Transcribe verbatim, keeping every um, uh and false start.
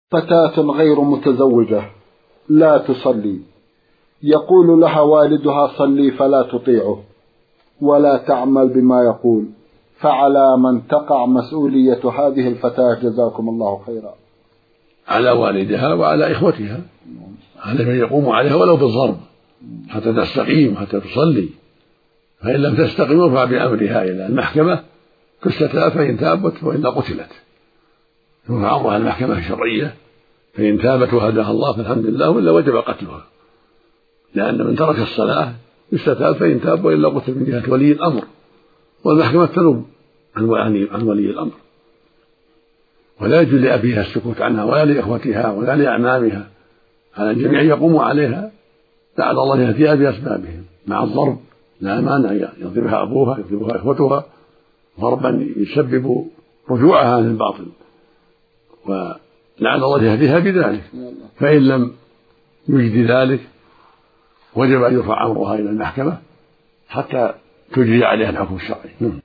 فتاة غير متزوجة لا تصلي، يقول لها والدها صلي فلا تطيعه ولا تعمل بما يقول، فعلى من تقع مسؤولية هذه الفتاة جزاكم الله خيرا؟ على والدها وعلى إخوتها، على من يقوم عليها ولو بالضرب حتى تستقيم حتى تصلي، فإن لم تستقيم ارفع بأمرها إلى المحكمة كستها فإن تابت وإلا قتلت، يرفع أمرها المحكمة الشرعية، فإن تابت وهداها الله فالحمد لله، وإلا وجب قتلها، لأن من ترك الصلاة يستتاب فإن تاب وإلا قتل من جهة ولي الأمر، والمحكمة تنوب عن ولي الأمر، ولا يجوز لأبيها السكوت عنها ولا لإخوتها ولا لأعمامها، على الجميع يقوم عليها لعل الله يهديها بأسبابهم مع الضرب، لا مانع يضربها أبوها يضربها إخوتها ضربا يسبب رجوعها عن الباطل، ولعل الله يهديها بذلك، فإن لم يجد ذلك وجب أن يرفع أمرها إلى المحكمة حتى تجري عليها الحكم الشرعي.